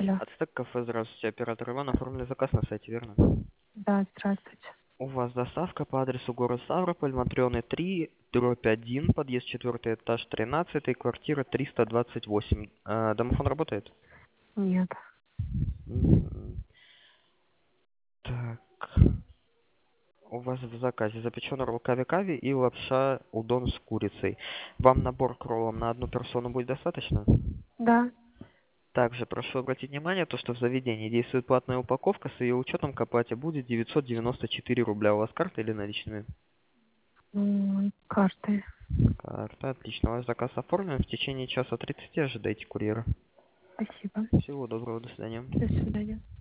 Алло. Ацтек кафе, здравствуйте. Оператор Иван, оформили заказ на сайте, верно? Да, здравствуйте. У вас доставка по адресу город Ставрополь, Матрёны 3, дробь 1, подъезд 4, этаж 13, квартира 328. Домофон работает? Нет. М, Так. У вас в заказе запеченный ролл кави-кави и лапша удон с курицей. Вам набор к роллам на одну персону будет достаточно? Да. Также прошу обратить внимание, то, что в заведении действует платная упаковка, с ее учетом к оплате будет 994 рубля. У вас карта или наличными? Карты. Карта, отлично. Ваш заказ оформлен. В течение часа 30 ожидайте курьера. Спасибо. Всего доброго, до свидания. До свидания.